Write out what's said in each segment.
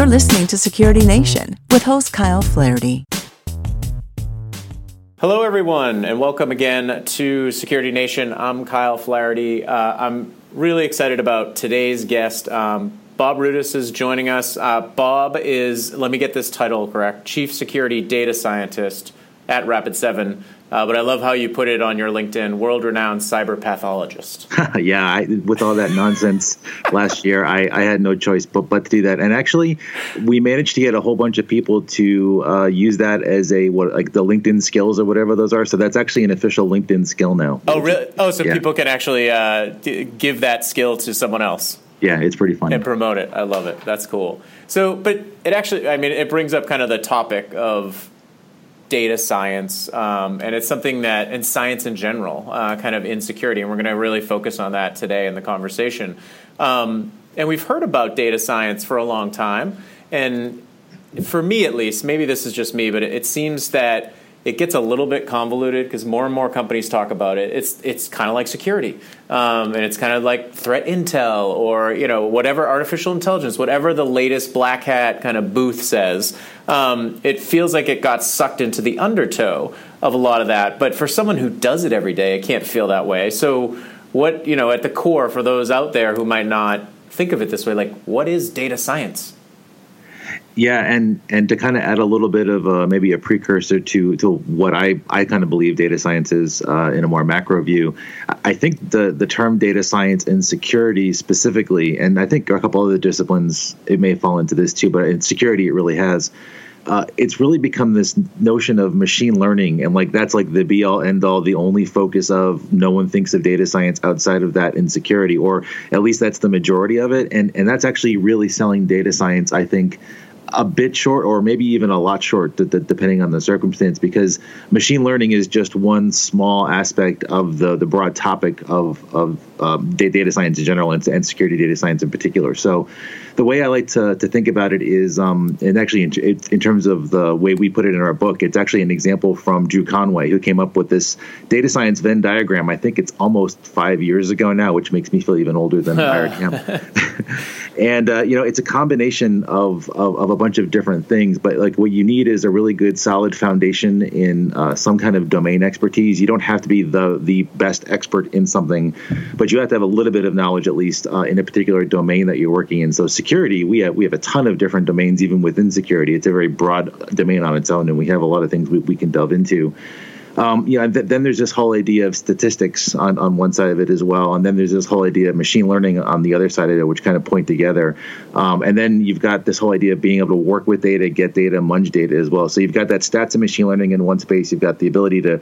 listening to Security Nation with host Kyle Flaherty. Hello, everyone, and welcome again to Security Nation. I'm Kyle Flaherty. I'm really excited about today's guest. Bob Rudis is joining us. Bob is, let me get this title correct, Chief Security Data Scientist at Rapid7. But I love how you put it on your LinkedIn, world-renowned cyber pathologist. Yeah, with all that nonsense last year, I had no choice but to do that. And actually, we managed to get a whole bunch of people to use that as the LinkedIn skills or whatever those are. So that's actually an official LinkedIn skill now. Oh, really? Oh, so people can actually give that skill to someone else. Yeah, it's pretty funny. And promote it. I love it. That's cool. So, but it actually, it brings up kind of the topic of data science, and it's something that, and science in general, kind of in security, and we're going to really focus on that today in the conversation. And we've heard about data science for a long time, and for me at least, maybe this is just me, but it seems that it gets a little bit convoluted because more and more companies talk about it. It's kind of like security, and it's kind of like threat intel or whatever, artificial intelligence, whatever the latest black hat kind of booth says. It feels like it got sucked into the undertow of a lot of that. But for someone who does it every day, it can't feel that way. So what at the core, for those out there who might not think of it this way, like what is data science? Yeah, and to kind of add a little bit of maybe a precursor to what I kind of believe data science is in a more macro view, I think the term data science and security specifically, and I think a couple other disciplines, it may fall into this too, but in security it really has. It's really become this notion of machine learning, and that's like the be-all, end-all, the only focus of no one thinks of data science outside of that in security, or at least that's the majority of it, and that's actually really selling data science, I think, a bit short, or maybe even a lot short, depending on the circumstance, because machine learning is just one small aspect of the broad topic of data science in general and security data science in particular. So the way I like to think about it is, and actually in terms of the way we put it in our book, it's actually an example from Drew Conway, who came up with this data science Venn diagram. I think it's almost 5 years ago now, which makes me feel even older than I already am. And it's a combination of a bunch of different things, but what you need is a really good solid foundation in some kind of domain expertise. You don't have to be the best expert in something, but you have to have a little bit of knowledge at least in a particular domain that you're working in. So security, we have a ton of different domains even within security. It's a very broad domain on its own, and we have a lot of things we can delve into. Then there's this whole idea of statistics on one side of it as well, and then there's this whole idea of machine learning on the other side of it, which kind of point together. And then you've got this whole idea of being able to work with data, get data, munge data as well. So you've got that stats and machine learning in one space. You've got the ability to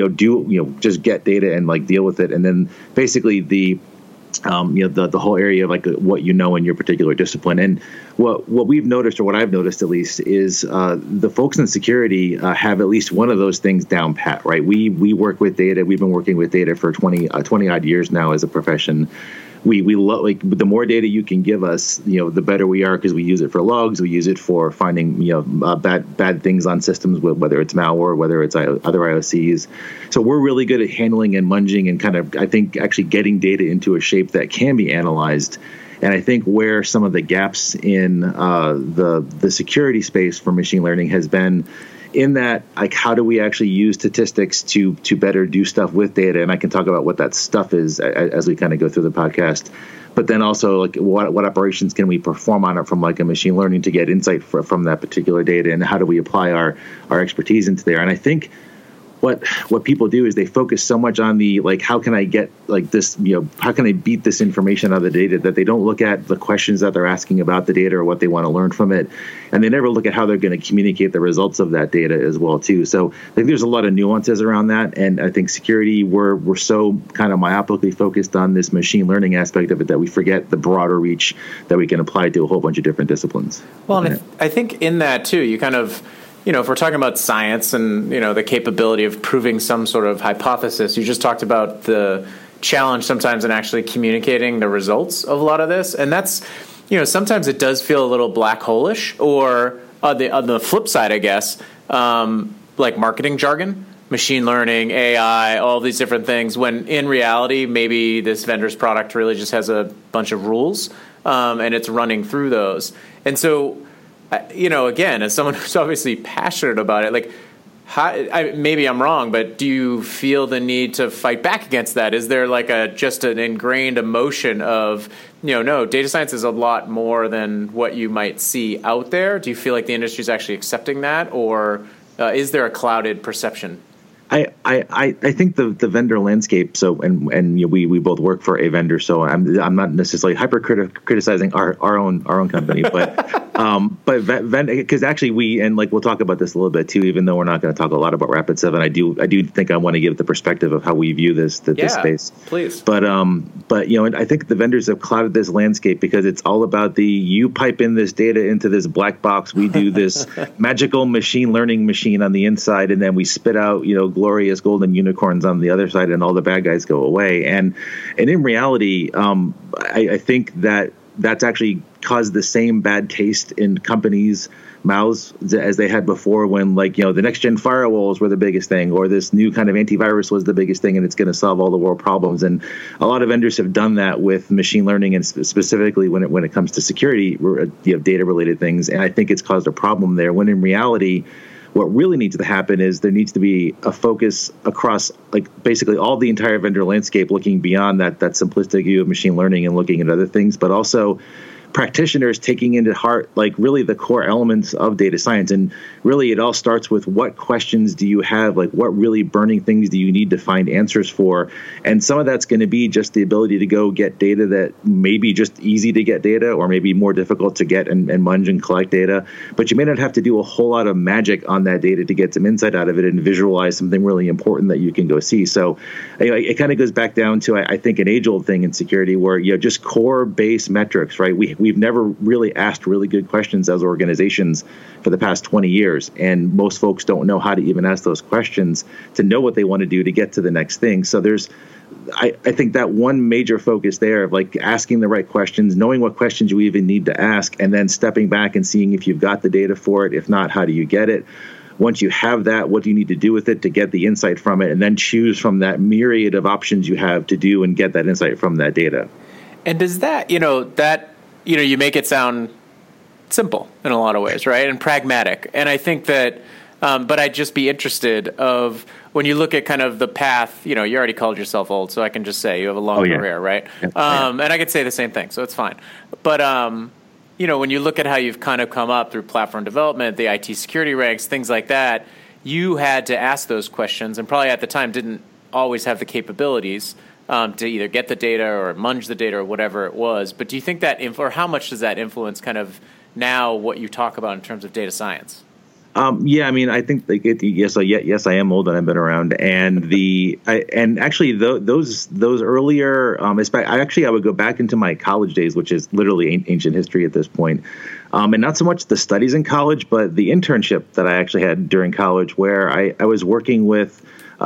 just get data and deal with it, and then basically the whole area of what in your particular discipline. And what we've noticed, or what I've noticed at least, is the folks in security have at least one of those things down pat, right? We work with data. We've been working with data for 20 odd years now as a profession. We love, the more data you can give us, the better we are, because we use it for logs, we use it for finding bad things on systems, whether it's malware, whether it's other IOCs. So we're really good at handling and munging and kind of, I think, actually getting data into a shape that can be analyzed. And I think where some of the gaps in the security space for machine learning has been in that, how do we actually use statistics to better do stuff with data? And I can talk about what that stuff is as we kind of go through the podcast. But then also, what operations can we perform on it from a machine learning to get insight from that particular data, and how do we apply our expertise into there? And I think what people do is they focus so much on the how can I get this, how can I beat this information out of the data, that they don't look at the questions that they're asking about the data or what they want to learn from it, and they never look at how they're going to communicate the results of that data as well too. So I think there's a lot of nuances around that, and I think security, we're so kind of myopically focused on this machine learning aspect of it that we forget the broader reach that we can apply to a whole bunch of different disciplines. Well, and I think in that too, you kind of, if we're talking about science and, the capability of proving some sort of hypothesis, you just talked about the challenge sometimes in actually communicating the results of a lot of this. And that's, sometimes it does feel a little black hole-ish, or on the flip side, I guess, like marketing jargon, machine learning, AI, all these different things, when in reality, maybe this vendor's product really just has a bunch of rules, and it's running through those. And so again, as someone who's obviously passionate about it, like, maybe I'm wrong, but do you feel the need to fight back against that? Is there like just an ingrained emotion of, no, data science is a lot more than what you might see out there? Do you feel like the industry is actually accepting that, or is there a clouded perception? I think the vendor landscape. So and we both work for a vendor, so I'm not necessarily criticizing our own company, but because actually we'll talk about this a little bit too, even though we're not going to talk a lot about Rapid7. I do think I want to give the perspective of how we view this space. Please. But I think the vendors have clouded this landscape because it's all about you pipe in this data into this black box, we do this magical machine learning machine on the inside, and then we spit out glorious golden unicorns on the other side, and all the bad guys go away. And in reality, I think that's actually caused the same bad taste in companies' mouths as they had before, when the next gen firewalls were the biggest thing, or this new kind of antivirus was the biggest thing, and it's going to solve all the world problems. And a lot of vendors have done that with machine learning, and specifically when it comes to security, data related things. And I think it's caused a problem there, when in reality, what really needs to happen is there needs to be a focus across basically all the entire vendor landscape, looking beyond that simplistic view of machine learning and looking at other things, but also practitioners taking into heart really the core elements of data science. And really it all starts with, what questions do you have? What really burning things do you need to find answers for? And some of that's going to be just the ability to go get data that may be just easy to get data, or maybe more difficult to get and munge and collect data. But you may not have to do a whole lot of magic on that data to get some insight out of it and visualize something really important that you can go see. So it kind of goes back down to, I think, an age-old thing in security, where just core base metrics, right? We've never really asked really good questions as organizations for the past 20 years. And most folks don't know how to even ask those questions to know what they want to do to get to the next thing. So I think that one major focus there of asking the right questions, knowing what questions you even need to ask, and then stepping back and seeing if you've got the data for it. If not, how do you get it? Once you have that, what do you need to do with it to get the insight from it? And then choose from that myriad of options you have to do and get that insight from that data. And does that, you make it sound simple in a lot of ways, right? And pragmatic. And I think that, but I'd just be interested of, when you look at kind of the path, you already called yourself old, so I can just say you have a long career, right? Yeah. And I could say the same thing, so it's fine. But, when you look at how you've kind of come up through platform development, the IT security ranks, things like that, you had to ask those questions, and probably at the time didn't always have the capabilities to either get the data or munge the data or whatever it was. But do you think that, or how much does that influence kind of now what you talk about in terms of data science? I think yes, I am old and I've been around, and those earlier, I would go back into my college days, which is literally ancient history at this point, and not so much the studies in college, but the internship that I actually had during college, where I was working with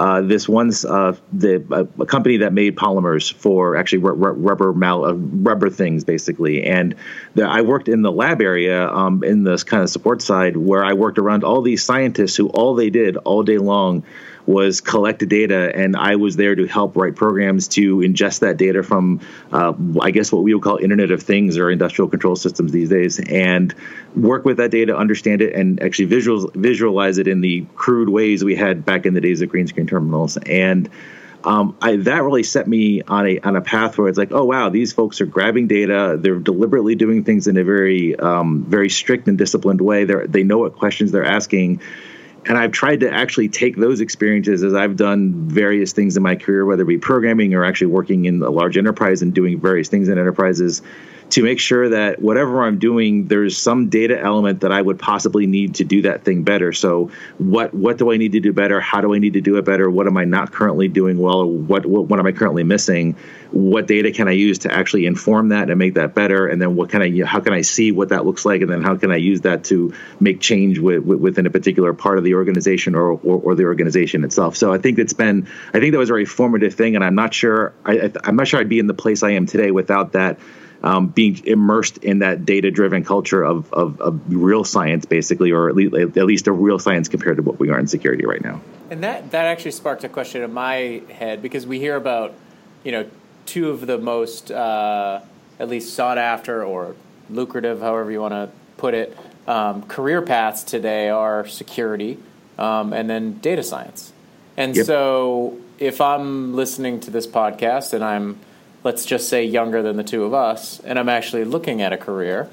a company that made polymers for actually rubber things, basically. And I worked in the lab area in this kind of support side, where I worked around all these scientists who all they did all day long was collect data, and I was there to help write programs to ingest that data from, I guess what we would call Internet of Things or industrial control systems these days, and work with that data, understand it, and actually visualize it in the crude ways we had back in the days of green screen terminals. And that really set me on a path where it's oh wow, these folks are grabbing data, they're deliberately doing things in a very very strict and disciplined way. They know what questions they're asking. And I've tried to actually take those experiences as I've done various things in my career, whether it be programming or actually working in a large enterprise and doing various things in enterprises, to make sure that whatever I'm doing, there's some data element that I would possibly need to do that thing better. So what do I need to do better? How do I need to do it better? What am I not currently doing well? What am I currently missing? What data can I use to actually inform that and make that better? And then how can I see what that looks like? And then how can I use that to make change within a particular part of the organization or the organization itself? So I think that was a very formative thing. And I'm not sure I'd be in the place I am today without that. Being immersed in that data-driven culture of real science, basically, or at least a real science compared to what we are in security right now. And that actually sparked a question in my head, because we hear about, two of the most, at least sought after or lucrative, however you want to put it, career paths today are security and then data science. And Yep. so if I'm listening to this podcast and I'm, let's just say, younger than the two of us, and I'm actually looking at a career,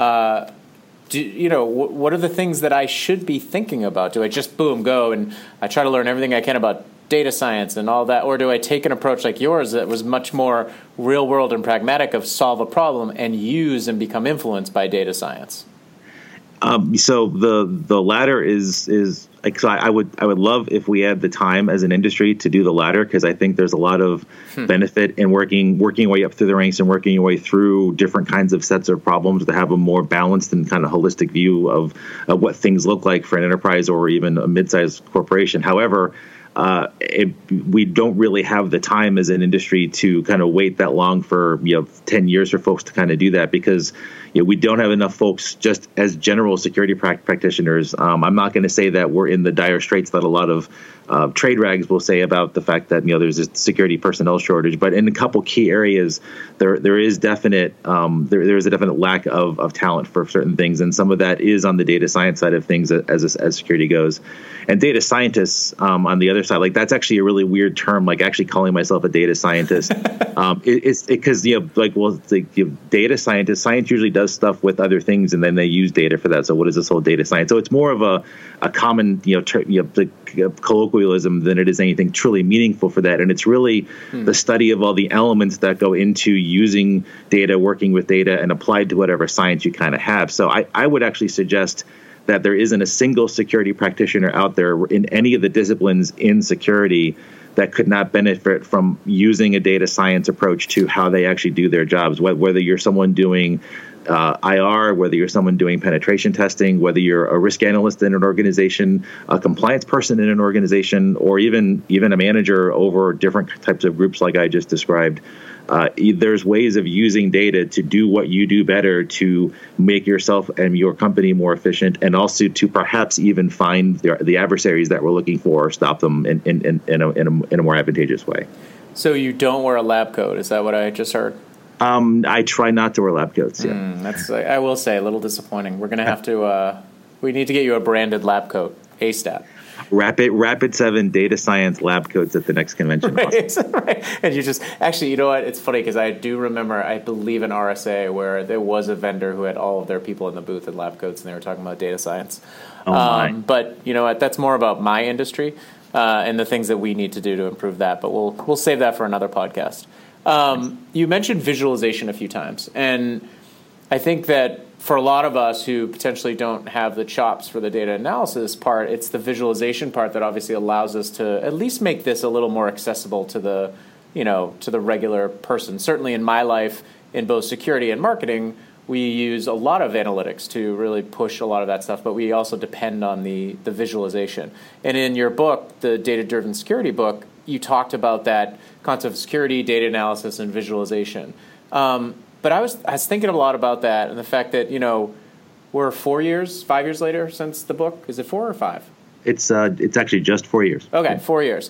what are the things that I should be thinking about? Do I just go and I try to learn everything I can about data science and all that, or do I take an approach like yours that was much more real world and pragmatic of solve a problem and use and become influenced by data science? So the latter is like, so I would love if we had the time as an industry to do the latter, because I think there's a lot of benefit in working your way up through the ranks and working your way through different kinds of sets of problems to have a more balanced and kind of holistic view of what things look like for an enterprise or even a mid-sized corporation. However, we don't really have the time as an industry to kind of wait that long for 10 years for folks to kind of do that, because we don't have enough folks just as general security practitioners. I'm not going to say that we're in the dire straits that a lot of trade rags will say about the fact that there's a security personnel shortage, but in a couple key areas there is definite there is a definite lack of talent for certain things, and some of that is on the data science side of things as security goes. And data scientists on the other side, like, that's actually a really weird term, like actually calling myself a data scientist. It's because data scientist, science usually does stuff with other things, and then they use data for that. So what is this whole data science? So it's more of a common colloquialism than it is anything truly meaningful for that. And it's really the study of all the elements that go into using data, working with data, and applied to whatever science you kind of have. So I would actually suggest that there isn't a single security practitioner out there in any of the disciplines in security that could not benefit from using a data science approach to how they actually do their jobs, whether you're someone doing IR, whether you're someone doing penetration testing, whether you're a risk analyst in an organization, a compliance person in an organization, or even a manager over different types of groups like I just described. There's ways of using data to do what you do better, to make yourself and your company more efficient, and also to perhaps even find the adversaries that we're looking for, or stop them in a more advantageous way. So you don't wear a lab coat? Is that what I just heard? I try not to wear lab coats. Yeah, that's, I will say, a little disappointing. We're going to have to. We need to get you a branded lab coat ASAP. Rapid7 data science lab coats at the next convention. Right. Right. And you just, actually, you know what? It's funny because I do remember, I believe in RSA, where there was a vendor who had all of their people in the booth in lab coats, and they were talking about data science. But you know what? That's more about my industry and the things that we need to do to improve that. But we'll save that for another podcast. You mentioned visualization a few times, and I think that for a lot of us who potentially don't have the chops for the data analysis part, it's the visualization part that obviously allows us to at least make this a little more accessible to the regular person. Certainly in my life, in both security and marketing, we use a lot of analytics to really push a lot of that stuff, but we also depend on the visualization. And in your book, the Data-Driven Security book, you talked about that concept of security, data analysis, and visualization. But I was thinking a lot about that and the fact that, we're 5 years later since the book. Is it 4 or 5? It's actually just 4 years. Okay, 4 years.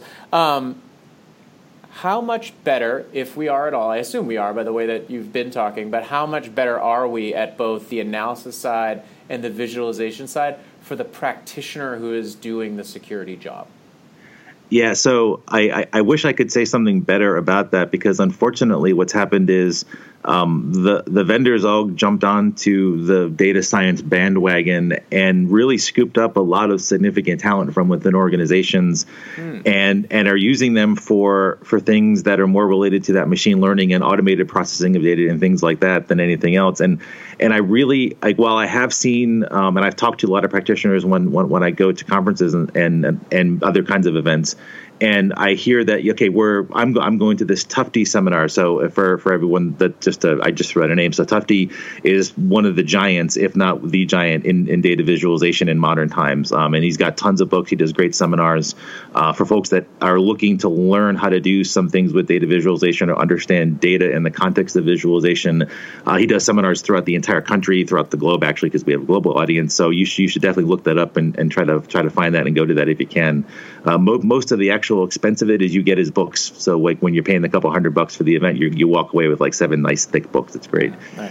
How much better, if we are at all, I assume we are by the way that you've been talking, but how much better are we at both the analysis side and the visualization side for the practitioner who is doing the security job? Yeah, so I wish I could say something better about that, because unfortunately what's happened is the vendors all jumped onto the data science bandwagon and really scooped up a lot of significant talent from within organizations and are using them for things that are more related to that machine learning and automated processing of data and things like that than anything else. And I really, while I have seen and I've talked to a lot of practitioners when I go to conferences and other kinds of events, and I hear that, okay, I'm going to this Tufte seminar. So for everyone that I just threw out a name. So Tufte is one of the giants, if not the giant, in data visualization in modern times. And he's got tons of books. He does great seminars for folks that are looking to learn how to do some things with data visualization or understand data in the context of visualization. He does seminars throughout the entire country, throughout the globe, actually, because we have a global audience. So you should definitely look that up and try to find that and go to that if you can. Most of the actual expense of it is you get his books. So like when you're paying a couple $100 for the event, you walk away with like 7 nice thick books. It's great. Nice.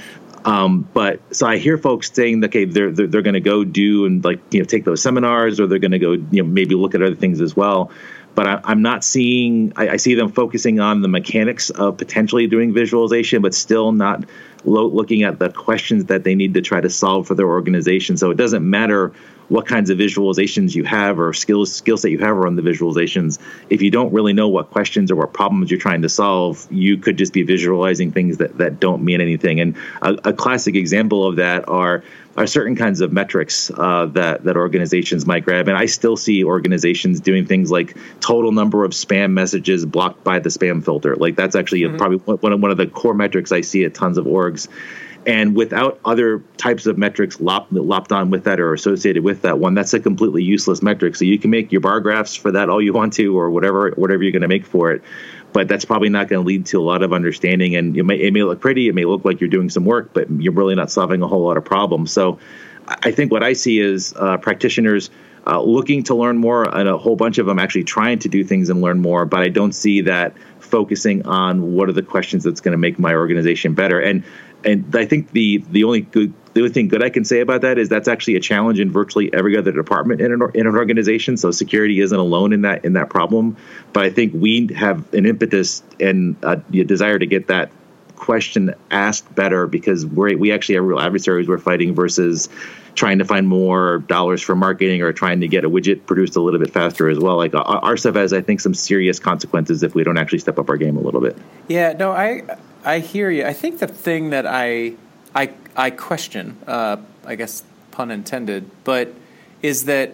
But so I hear folks saying, okay, they're going to go do and take those seminars, or they're going to go maybe look at other things as well. But I'm not seeing. I see them focusing on the mechanics of potentially doing visualization, but still not looking at the questions that they need to try to solve for their organization. So it doesn't matter what kinds of visualizations you have or skill set you have around the visualizations. If you don't really know what questions or what problems you're trying to solve, you could just be visualizing things that don't mean anything. And a classic example of that are certain kinds of metrics that organizations might grab. And I still see organizations doing things like total number of spam messages blocked by the spam filter. Like that's actually probably one of the core metrics I see at tons of orgs. And without other types of metrics lopped on with that or associated with that one, that's a completely useless metric. So you can make your bar graphs for that all you want to, or whatever you're going to make for it. But that's probably not going to lead to a lot of understanding. And it may look pretty, it may look like you're doing some work, but you're really not solving a whole lot of problems. So I think what I see is practitioners looking to learn more, and a whole bunch of them actually trying to do things and learn more. But I don't see that focusing on what are the questions that's going to make my organization better. And I think the only thing good I can say about that is that's actually a challenge in virtually every other department in an organization. So security isn't alone in that problem. But I think we have an impetus and a desire to get that question asked better, because we actually have real adversaries we're fighting versus trying to find more dollars for marketing or trying to get a widget produced a little bit faster as well. Like our stuff has, I think, some serious consequences if we don't actually step up our game a little bit. Yeah, no, I hear you. I think the thing that I question, I guess pun intended, but is that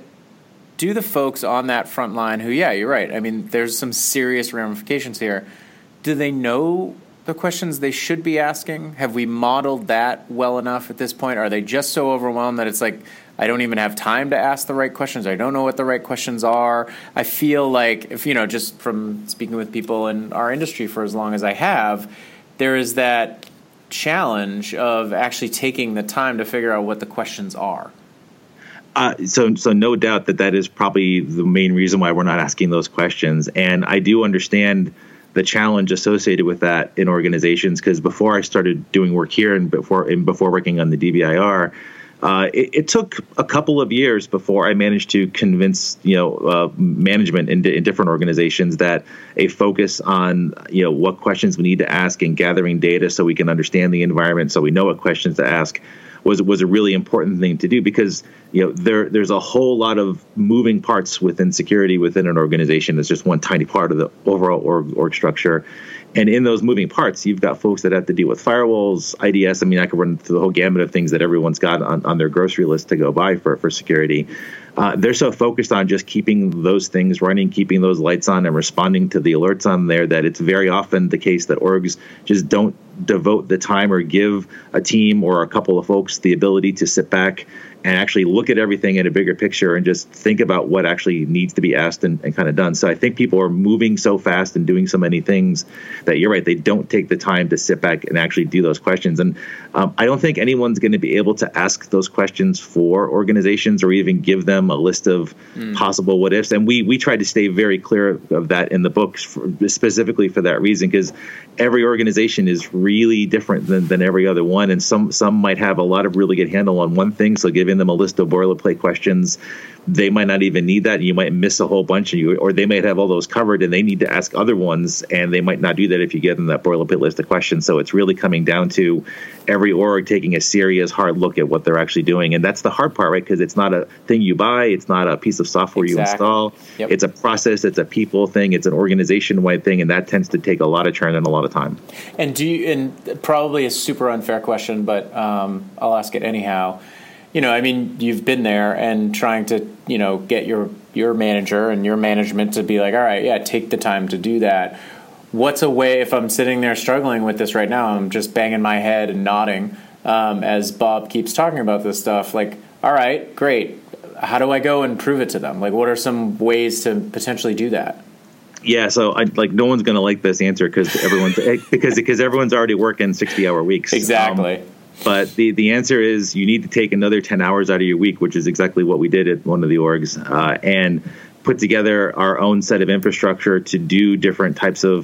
do the folks on that front line who, yeah, you're right. I mean, there's some serious ramifications here. Do they know the questions they should be asking? Have we modeled that well enough at this point? Are they just so overwhelmed that it's like, I don't even have time to ask the right questions. I don't know what the right questions are. I feel like if, just from speaking with people in our industry for as long as I have, there is that challenge of actually taking the time to figure out what the questions are. So no doubt that is probably the main reason why we're not asking those questions. And I do understand the challenge associated with that in organizations, because before I started doing work here and before working on the DBIR, it took a couple of years before I managed to convince management in different organizations that a focus on what questions we need to ask and gathering data so we can understand the environment, so we know what questions to ask, was a really important thing to do, because there's a whole lot of moving parts within security within an organization. It's just one tiny part of the overall org structure. And in those moving parts, you've got folks that have to deal with firewalls, IDS. I mean, I could run through the whole gamut of things that everyone's got on their grocery list to go buy for security. They're so focused on just keeping those things running, keeping those lights on, and responding to the alerts on there that it's very often the case that orgs just don't devote the time or give a team or a couple of folks the ability to sit back and actually look at everything in a bigger picture and just think about what actually needs to be asked and kind of done. So I think people are moving so fast and doing so many things that you're right, they don't take the time to sit back and actually do those questions. And I don't think anyone's going to be able to ask those questions for organizations or even give them a list of possible what ifs. And we try to stay very clear of that in the books specifically for that reason, because every organization is really different than every other one. And some might have a lot of really good handle on one thing. So giving them a list of boilerplate questions, they might not even need that. And you might miss a whole bunch, or they might have all those covered and they need to ask other ones, and they might not do that if you give them that boilerplate list of questions. So it's really coming down to every org taking a serious, hard look at what they're actually doing. And that's the hard part, right? Because it's not a thing you buy. It's not a piece of software you install. Yep. It's a process. It's a people thing. It's an organization-wide thing. And that tends to take a lot of churn and a lot of time. And probably a super unfair question, but I'll ask it anyhow. I mean, you've been there and trying to, get your manager and your management to be like, all right, yeah, take the time to do that. What's a way, if I'm sitting there struggling with this right now, I'm just banging my head and nodding as Bob keeps talking about this stuff, like, all right, great. How do I go and prove it to them? Like, what are some ways to potentially do that? Yeah, so no one's going to like this answer because everyone's already working 60-hour weeks. Exactly. But the answer is you need to take another 10 hours out of your week, which is exactly what we did at one of the orgs, and put together our own set of infrastructure to do different types of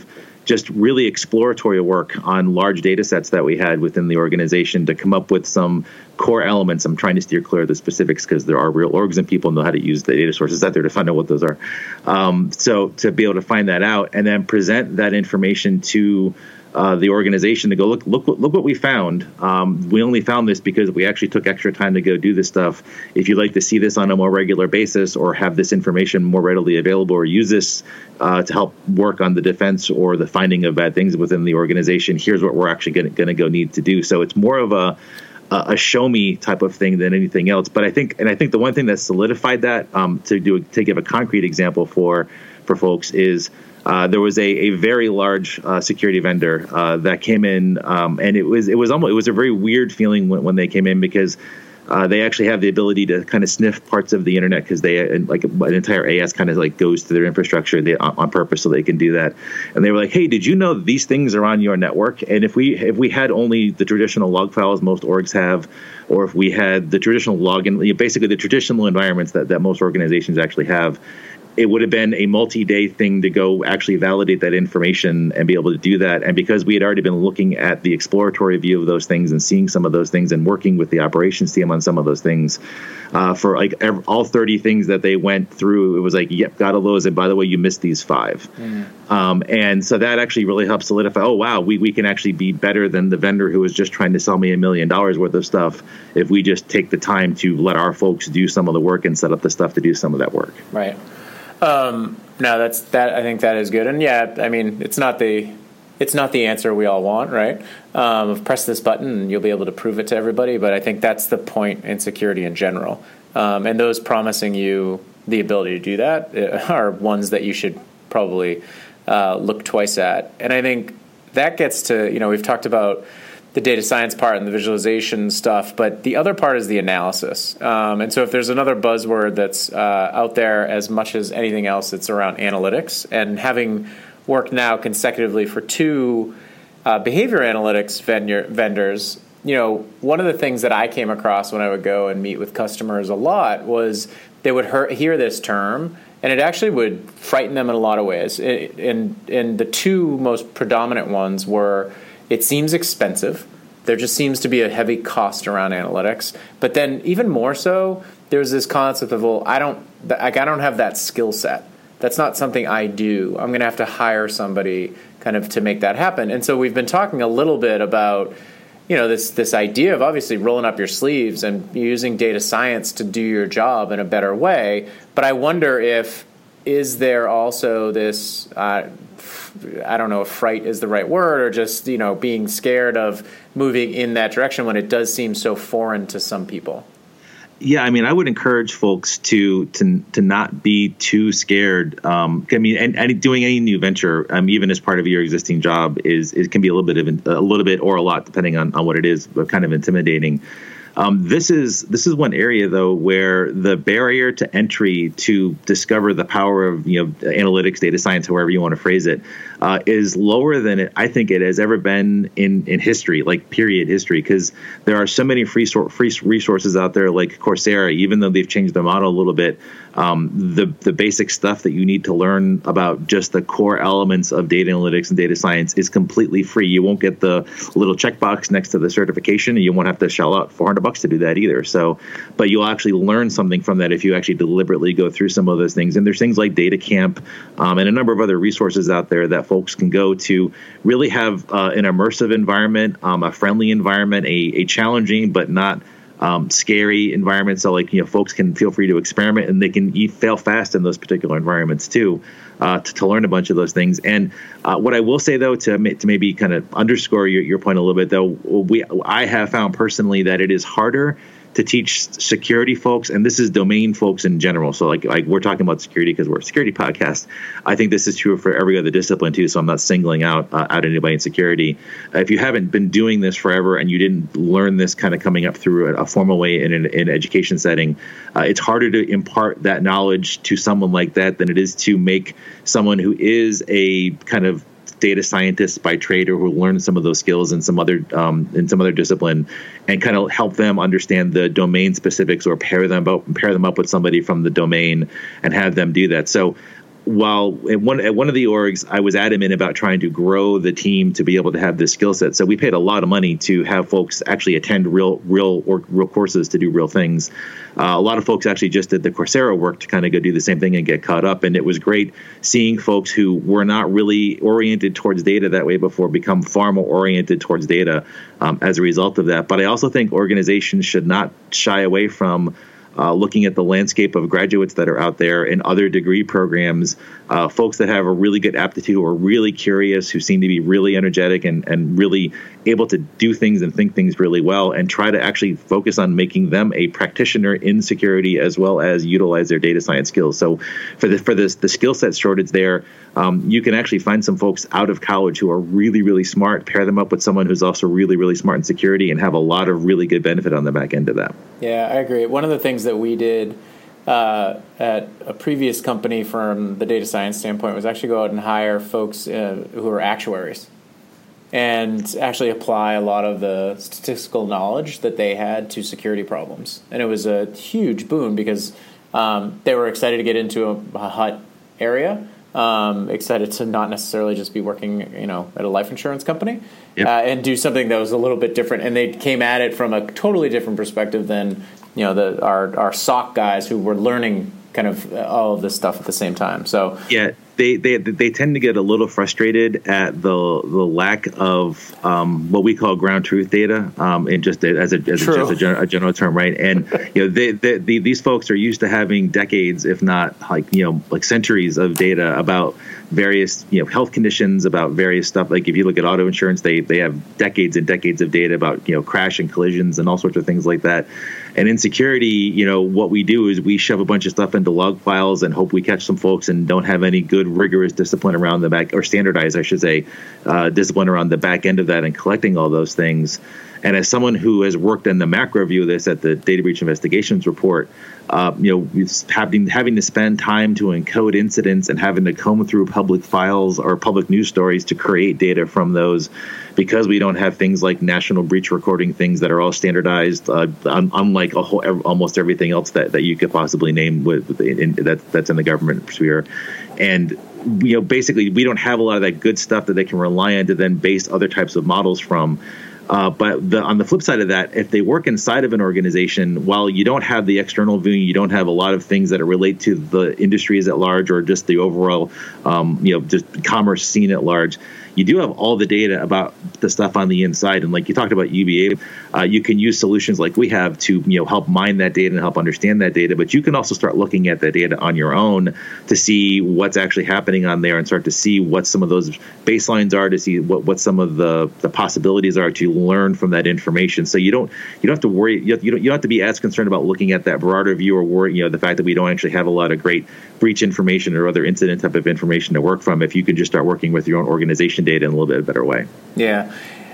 just really exploratory work on large data sets that we had within the organization to come up with some core elements. I'm trying to steer clear of the specifics because there are real orgs and people know how to use the data sources out there to find out what those are. So to be able to find that out and then present that information to the organization to go, look what we found. We only found this because we actually took extra time to go do this stuff. If you'd like to see this on a more regular basis or have this information more readily available or use this to help work on the defense or the finding of bad things within the organization, here's what we're actually going to go need to do. So it's more of a show me type of thing than anything else. But I think the one thing that solidified that to give a concrete example for folks is there was a very large security vendor that came in, and it was a very weird feeling when they came in because they actually have the ability to kind of sniff parts of the internet because they like an entire AS kind of like goes to their infrastructure on purpose so they can do that. And they were like, "Hey, did you know these things are on your network? And if we had only the traditional log files most orgs have, or if we had the traditional login, basically the traditional environments that most organizations actually have." It would have been a multi-day thing to go actually validate that information and be able to do that. And because we had already been looking at the exploratory view of those things and seeing some of those things and working with the operations team on some of those things, for like all 30 things that they went through, it was like, yep, got all those. And by the way, you missed these 5. And so that actually really helped solidify, oh, wow, we can actually be better than the vendor who was just trying to sell me $1 million worth of stuff if we just take the time to let our folks do some of the work and set up the stuff to do some of that work. Right. No, I think that is good. And yeah, I mean, it's not the answer we all want, right? Press this button and you'll be able to prove it to everybody. But I think that's the point in security in general. And those promising you the ability to do that are ones that you should probably look twice at. And I think that gets to, we've talked about the data science part and the visualization stuff, but the other part is the analysis. And so if there's another buzzword that's out there as much as anything else, it's around analytics. And having worked now consecutively for 2 behavior analytics vendors, one of the things that I came across when I would go and meet with customers a lot was they would hear this term, and it actually would frighten them in a lot of ways. And the 2 most predominant ones were, it seems expensive. There just seems to be a heavy cost around analytics. But then even more so, there's this concept of, well, I don't have that skill set. That's not something I do. I'm going to have to hire somebody kind of to make that happen. And so we've been talking a little bit about, this idea of obviously rolling up your sleeves and using data science to do your job in a better way. But I wonder is there also this, I don't know if fright is the right word, or just, being scared of moving in that direction when it does seem so foreign to some people? Yeah, I mean, I would encourage folks to not be too scared. I mean, and doing any new venture, even as part of your existing job, it can be a little bit or a lot, depending on what it is, but kind of intimidating. This is one area, though, where the barrier to entry to discover the power of analytics, data science, however you want to phrase it, is lower than I think it has ever been in history, like period history, because there are so many free resources out there, like Coursera. Even though they've changed their model a little bit, the basic stuff that you need to learn about just the core elements of data analytics and data science is completely free. You won't get the little checkbox next to the certification, and you won't have to shell out $400 to do that either. So, but you'll actually learn something from that if you actually deliberately go through some of those things. And there's things like Data Camp and a number of other resources out there that folks can go to really have an immersive environment, a friendly environment, a challenging but not scary environment. So folks can feel free to experiment, and they can fail fast in those particular environments too, to learn a bunch of those things. And what I will say, though, to maybe kind of underscore your point a little bit, though, I have found personally that it is harder to teach security folks, and this is domain folks in general. So like we're talking about security because we're a security podcast. I think this is true for every other discipline too. So I'm not singling out anybody in security. If you haven't been doing this forever and you didn't learn this kind of coming up through a formal way in an education setting, it's harder to impart that knowledge to someone like that than it is to make someone who is a kind of data scientists by trade or who learn some of those skills in some other discipline, and kind of help them understand the domain specifics or pair them up with somebody from the domain and have them do that. So while at one of the orgs, I was adamant about trying to grow the team to be able to have this skill set. So we paid a lot of money to have folks actually attend real courses to do real things. A lot of folks actually just did the Coursera work to kind of go do the same thing and get caught up. And it was great seeing folks who were not really oriented towards data that way before become far more oriented towards data as a result of that. But I also think organizations should not shy away from looking at the landscape of graduates that are out there in other degree programs, folks that have a really good aptitude, who are really curious, who seem to be really energetic and really able to do things and think things really well, and try to actually focus on making them a practitioner in security as well as utilize their data science skills. So for the skill set shortage there, you can actually find some folks out of college who are really, really smart, pair them up with someone who's also really, really smart in security, and have a lot of really good benefit on the back end of that. Yeah, I agree. One of the things that we did at a previous company from the data science standpoint was actually go out and hire folks who are actuaries and actually apply a lot of the statistical knowledge that they had to security problems. And it was a huge boon because they were excited to get into a HUT area, excited to not necessarily just be working, at a life insurance company, and do something that was a little bit different. And they came at it from a totally different perspective than, our SOC guys who were learning kind of all of this stuff at the same time. So yeah, they tend to get a little frustrated at the lack of what we call ground truth data, and just as a general term, right? And these folks are used to having decades, if not like centuries of data about various health conditions, about various stuff. Like if you look at auto insurance, they have decades and decades of data about crash and collisions and all sorts of things like that. And in security, what we do is we shove a bunch of stuff into log files and hope we catch some folks and don't have any good rigorous discipline around the back, or standardized, I should say, discipline around the back end of that and collecting all those things. And as someone who has worked in the macro view of this at the Data Breach Investigations Report, having to spend time to encode incidents and having to comb through public files or public news stories to create data from those, because we don't have things like national breach recording things that are all standardized, unlike almost everything else that you could possibly name that's in the government sphere. And basically we don't have a lot of that good stuff that they can rely on to then base other types of models from. But on the flip side of that, if they work inside of an organization, while you don't have the external view, you don't have a lot of things that relate to the industries at large or just the overall, just commerce scene at large, you do have all the data about the stuff on the inside. And like you talked about UBA, you can use solutions like we have to help mine that data and help understand that data. But you can also start looking at that data on your own to see what's actually happening on there and start to see what some of those baselines are, to see what some of the possibilities are, to learn from that information. So you don't have to worry. You don't have to be as concerned about looking at that broader view or worry, the fact that we don't actually have a lot of great breach information or other incident type of information to work from, if you can just start working with your own organization data in a little bit better way. Yeah.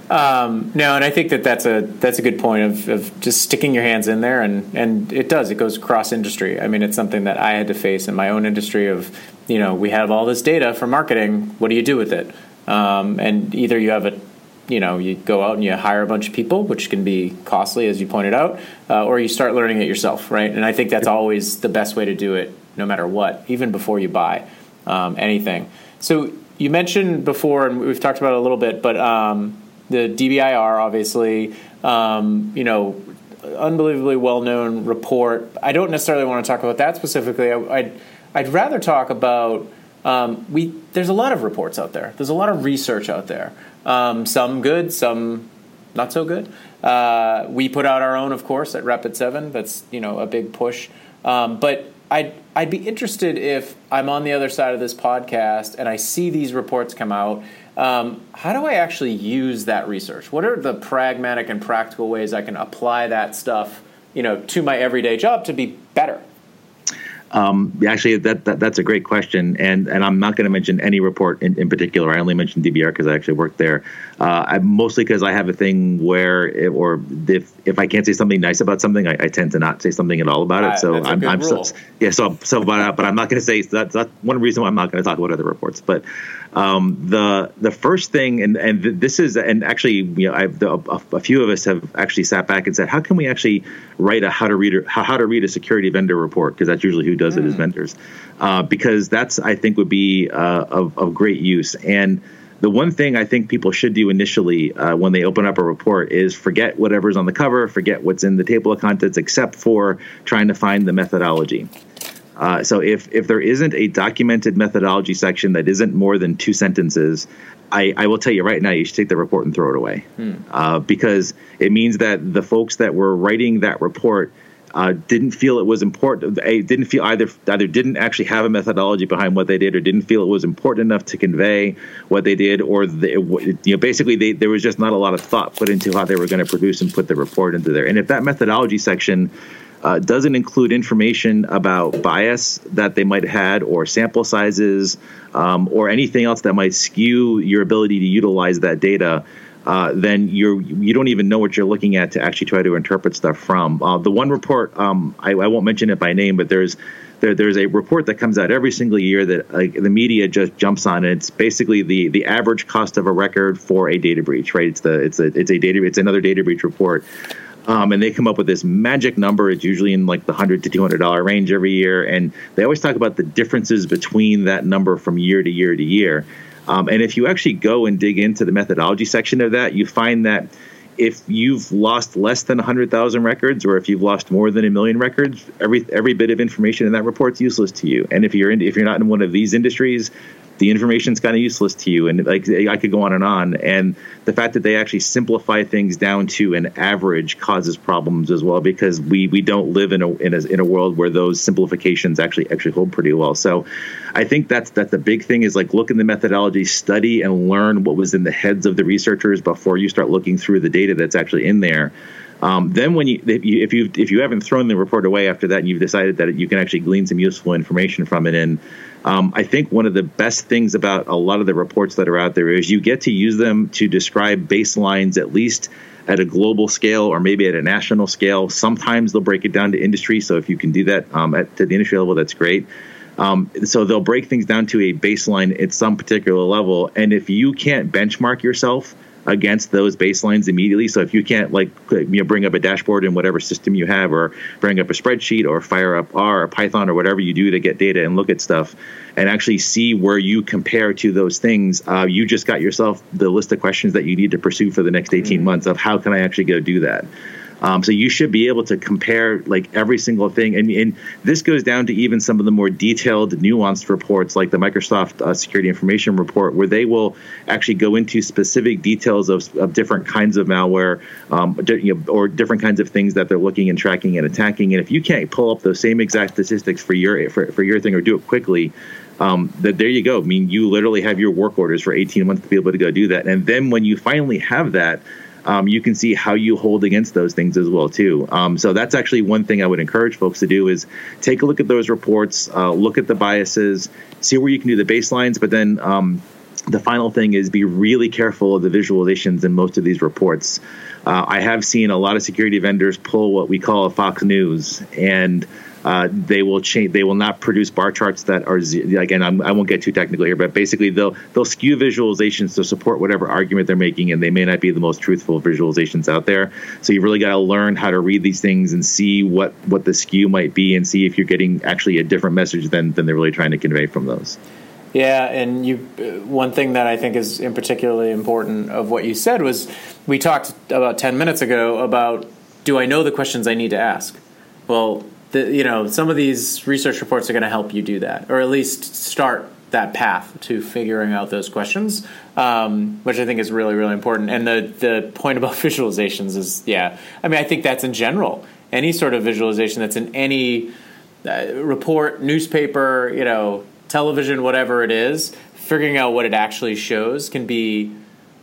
No, and I think that's a good point of just sticking your hands in there, and it goes cross industry. I mean, it's something that I had to face in my own industry of, we have all this data for marketing. What do you do with it? And either you have you go out and you hire a bunch of people, which can be costly, as you pointed out, or you start learning it yourself, right? And I think that's always the best way to do it, no matter what, even before you buy anything. So you mentioned before, and we've talked about it a little bit, but the DBIR, obviously, unbelievably well-known report. I don't necessarily want to talk about that specifically. I'd rather talk about there's a lot of reports out there. There's a lot of research out there. Some good, some not so good. We put out our own, of course, at Rapid7. That's a big push. But I'd be interested, if I'm on the other side of this podcast and I see these reports come out, how do I actually use that research? What are the pragmatic and practical ways I can apply that stuff, to my everyday job to be better? Actually, that's a great question, and I'm not going to mention any report in particular. I only mentioned DBR because I actually worked there. Mostly because I have a thing where, if I can't say something nice about something, I tend to not say something at all about it. So but I'm not going to say that's one reason why I'm not going to talk about other reports. But the first thing, and this is, and actually, a few of us have actually sat back and said, how can we actually write how to read a security vendor report? Because that's usually who does it is vendors, because that's, I think, would be of great use. And the one thing I think people should do initially when they open up a report is forget whatever's on the cover, forget what's in the table of contents, except for trying to find the methodology. So if there isn't a documented methodology section that isn't more than 2 sentences, I will tell you right now, you should take the report and throw it away, because it means that the folks that were writing that report didn't feel it was important. They didn't feel either didn't actually have a methodology behind what they did, or didn't feel it was important enough to convey what they did, or basically there was just not a lot of thought put into how they were going to produce and put the report into there. And if that methodology section doesn't include information about bias that they might have had, or sample sizes, or anything else that might skew your ability to utilize that data, then you don't even know what you're looking at to actually try to interpret stuff from. The one report, I won't mention it by name, but there's a report that comes out every single year that the media just jumps on. And it's basically the average cost of a record for a data breach, right? It's another data breach report. And they come up with this magic number. It's usually in like the $100 to $200 range every year. And they always talk about the differences between that number from year to year to year. And if you actually go and dig into the methodology section of that, you find that if you've lost less than 100,000 records, or if you've lost more than 1 million records, every bit of information in that report is useless to you. And if you're not in one of these industries, the information's kind of useless to you. And like I could go on. And the fact that they actually simplify things down to an average causes problems as well, because we don't live in a world where those simplifications actually hold pretty well. So I think that's the big thing, is like look in the methodology, study and learn what was in the heads of the researchers before you start looking through the data that's actually in there. Then if you haven't thrown the report away after that, and you've decided that you can actually glean some useful information from it, and I think one of the best things about a lot of the reports that are out there is you get to use them to describe baselines, at least at a global scale or maybe at a national scale. Sometimes they'll break it down to industry. So if you can do that to the industry level, that's great. So they'll break things down to a baseline at some particular level. And if you can't benchmark yourself against those baselines immediately, so if you can't bring up a dashboard in whatever system you have, or bring up a spreadsheet, or fire up R or Python or whatever you do to get data and look at stuff and actually see where you compare to those things, you just got yourself the list of questions that you need to pursue for the next 18 months of how can I actually go do that. So you should be able to compare like every single thing. And this goes down to even some of the more detailed, nuanced reports like the Microsoft Security Information Report, where they will actually go into specific details of different kinds of malware, or different kinds of things that they're looking and tracking and attacking. And if you can't pull up those same exact statistics for your thing, or do it quickly, there you go. I mean, you literally have your work orders for 18 months to be able to go do that. And then when you finally have that, you can see how you hold against those things as well, too. So that's actually one thing I would encourage folks to do, is take a look at those reports, look at the biases, see where you can do the baselines. But then the final thing is be really careful of the visualizations in most of these reports. I have seen a lot of security vendors pull what we call a Fox News, and they will change. They will not produce bar charts that are, again, I won't get too technical here, but basically they'll skew visualizations to support whatever argument they're making, and they may not be the most truthful visualizations out there. So you really got to learn how to read these things and see what the skew might be, and see if you're getting actually a different message than they're really trying to convey from those. Yeah, and one thing that I think is in particularly important of what you said was, we talked about 10 minutes ago about, do I know the questions I need to ask? Well, some of these research reports are going to help you do that, or at least start that path to figuring out those questions, which I think is really, really important. And the point about visualizations is, I think that's in general. Any sort of visualization that's in any report, newspaper, television, whatever it is, figuring out what it actually shows can be,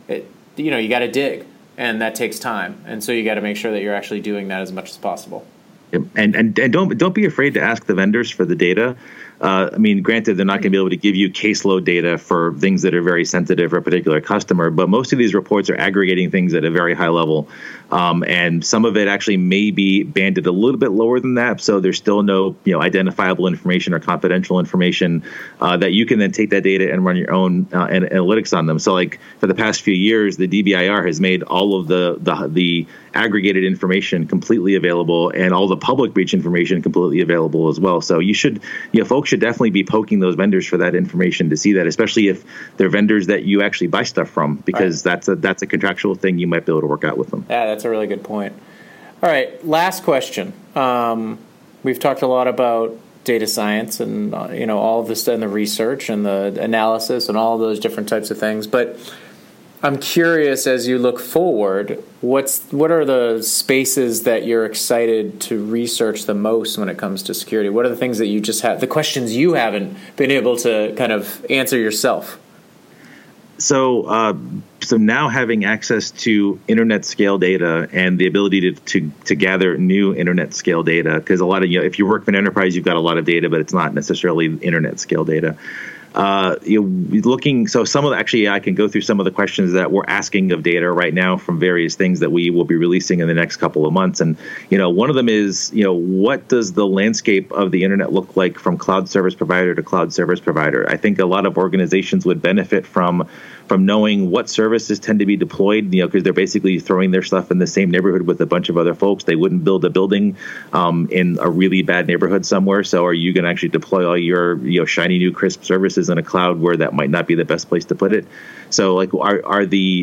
you got to dig, and that takes time. And so you got to make sure that you're actually doing that as much as possible. And don't be afraid to ask the vendors for the data. I mean, granted, they're not going to be able to give you caseload data for things that are very sensitive for a particular customer, but most of these reports are aggregating things at a very high level. And some of it actually may be banded a little bit lower than that. So there's still no, identifiable information or confidential information that you can then take that data and run your own analytics on them. So like for the past few years, the DBIR has made all of the aggregated information completely available and all the public breach information completely available as well. So folks should definitely be poking those vendors for that information to see that, especially if they're vendors that you actually buy stuff from, because that's a contractual thing you might be able to work out with them. Yeah, that's a really good point. All right, last question. We've talked a lot about data science and all of this and the research and the analysis and all those different types of things, but I'm curious, as you look forward, what are the spaces that you're excited to research the most when it comes to security? What are the things that you just have, the questions you haven't been able to kind of answer yourself? So now having access to internet scale data and the ability to gather new internet scale data, because a lot of, if you work for an enterprise, you've got a lot of data, but it's not necessarily internet scale data. So some of I can go through some of the questions that we're asking of data right now from various things that we will be releasing in the next couple of months. And, one of them is, what does the landscape of the internet look like from cloud service provider to cloud service provider? I think a lot of organizations would benefit from knowing what services tend to be deployed, because they're basically throwing their stuff in the same neighborhood with a bunch of other folks. They wouldn't build a building in a really bad neighborhood somewhere. So are you going to actually deploy all your shiny new crisp services in a cloud where that might not be the best place to put it? So like, are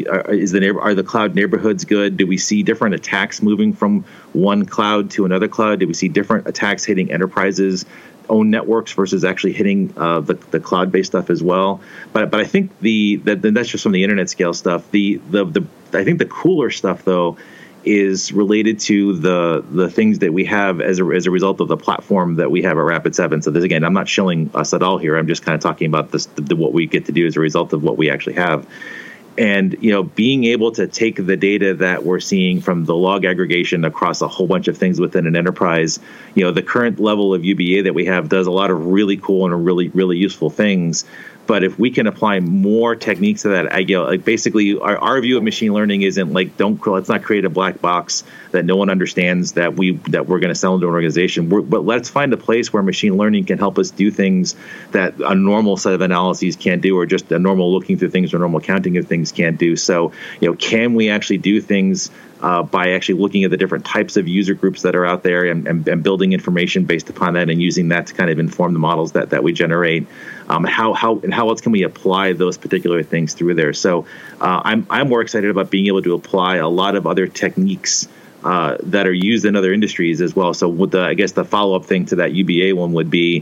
the cloud neighborhoods good? Do we see different attacks moving from one cloud to another cloud? Do we see different attacks hitting enterprises' own networks versus actually hitting the cloud-based stuff as well? But I think that's just from the internet scale stuff. I think the cooler stuff though is related to the things that we have as a result of the platform that we have at Rapid7. So this, again, I'm not shilling us at all here. I'm just kind of talking about what we get to do as a result of what we actually have. And, being able to take the data that we're seeing from the log aggregation across a whole bunch of things within an enterprise, the current level of UBA that we have does a lot of really cool and really, really useful things. But if we can apply more techniques to that, basically our view of machine learning isn't like, let's not create a black box that no one understands that we're going to sell into an organization. But let's find a place where machine learning can help us do things that a normal set of analyses can't do, or just a normal looking through things or normal counting of things can't do. So, can we actually do things by actually looking at the different types of user groups that are out there and building information based upon that and using that to kind of inform the models that we generate? How else can we apply those particular things through there? So I'm more excited about being able to apply a lot of other techniques that are used in other industries as well. So I guess the follow-up thing to that UBA one would be,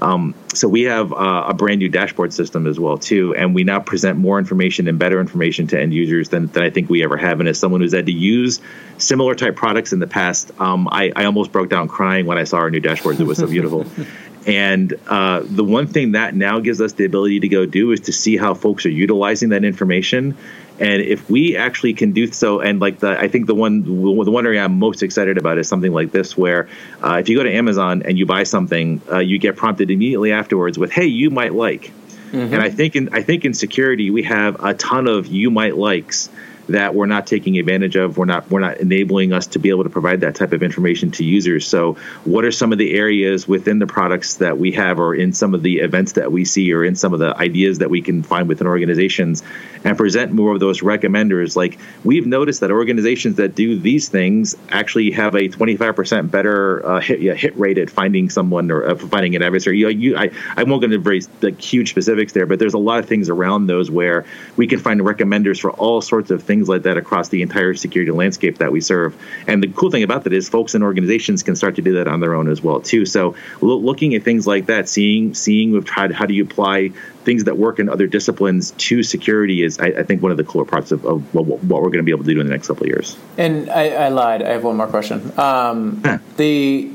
so we have a brand new dashboard system as well too, and we now present more information and better information to end users than I think we ever have. And as someone who's had to use similar type products in the past, I almost broke down crying when I saw our new dashboards. It was so beautiful. And the one thing that now gives us the ability to go do is to see how folks are utilizing that information. And if we actually can do so, and I think the one area I'm most excited about is something like this, where if you go to Amazon and you buy something, you get prompted immediately afterwards with, "Hey, you might like." Mm-hmm. And I think in security we have a ton of you might likes that we're not taking advantage of. We're not enabling us to be able to provide that type of information to users. So what are some of the areas within the products that we have, or in some of the events that we see, or in some of the ideas that we can find within organizations, and present more of those recommenders? Like, we've noticed that organizations that do these things actually have a 25% better hit rate at finding someone or finding an adversary. I won't go into very huge specifics there, but there's a lot of things around those where we can find recommenders for all sorts of things like that across the entire security landscape that we serve. And the cool thing about that is folks and organizations can start to do that on their own as well too. So looking at things like that, seeing how do you apply things that work in other disciplines to security is, I think, one of the cooler parts of what we're going to be able to do in the next couple of years. And I lied. I have one more question. Obviously,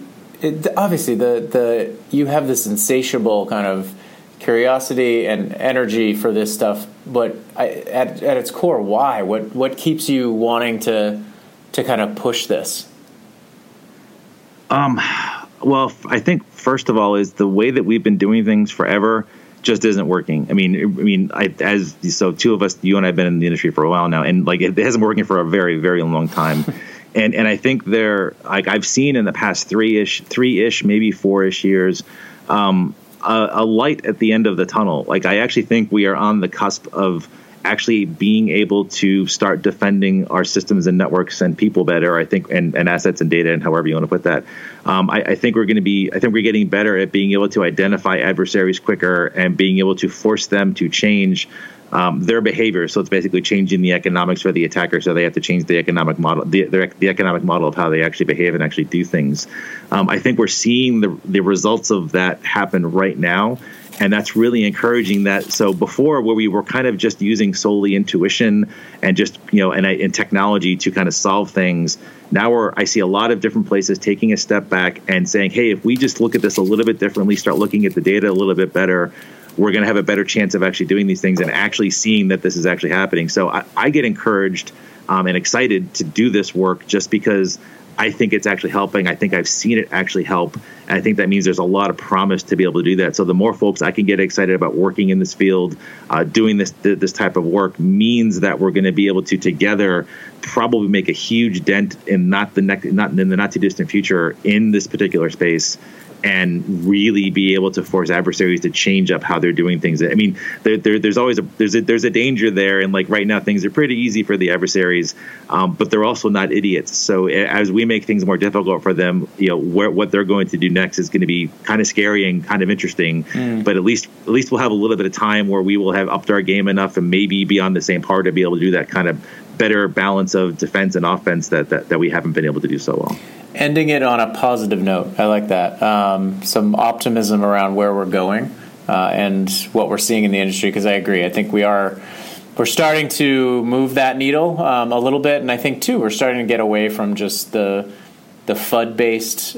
you have this insatiable kind of curiosity and energy for this stuff, but at its core, why? What keeps you wanting to kind of push this? Well, I think first of all is the way that we've been doing things forever just isn't working. So two of us, you and I have been in the industry for a while now, and like it hasn't been working for a very, very long time. And I think I've seen in the past three-ish, maybe 4-ish years, a light at the end of the tunnel. Like I actually think we are on the cusp of actually being able to start defending our systems and networks and people better, I think, and assets and data and however you want to put that. I think we're getting better at being able to identify adversaries quicker and being able to force them to change their behavior. So it's basically changing the economics for the attacker, so they have to change the economic model, the economic model of how they actually behave and actually do things. I think we're seeing the results of that happen right now. And that's really encouraging. That so before, where we were kind of just using solely intuition and just and technology to kind of solve things, now I see a lot of different places taking a step back and saying, hey, if we just look at this a little bit differently, start looking at the data a little bit better, we're going to have a better chance of actually doing these things and actually seeing that this is actually happening. So I get encouraged and excited to do this work just because I think it's actually helping. I think I've seen it actually help. And I think that means there's a lot of promise to be able to do that. So the more folks I can get excited about working in this field, doing this type of work, means that we're going to be able to together probably make a huge dent in not in the not too distant future in this particular space, and really be able to force adversaries to change up how they're doing things. I mean, there's always a danger there, and like right now things are pretty easy for the adversaries, but they're also not idiots. So as we make things more difficult for them, what they're going to do next is going to be kind of scary and kind of interesting. But at least we'll have a little bit of time where we will have upped our game enough and maybe be on the same par to be able to do that kind of better balance of defense and offense that we haven't been able to do so well. Ending it on a positive note. I like that. Some optimism around where we're going and what we're seeing in the industry, because I agree. I think we're starting to move that needle a little bit, and I think, too, we're starting to get away from just the FUD-based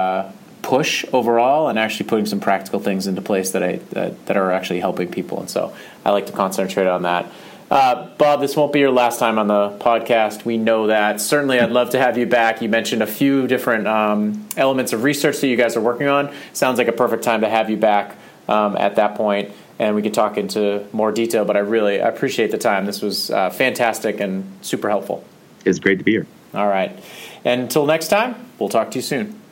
push overall and actually putting some practical things into place that are actually helping people. And so I like to concentrate on that. Bob, this won't be your last time on the podcast. We know that. Certainly, I'd love to have you back. You mentioned a few different elements of research that you guys are working on. Sounds like a perfect time to have you back at that point, and we can talk into more detail. But I appreciate the time. This was fantastic and super helpful. It's great to be here. All right. And until next time, we'll talk to you soon.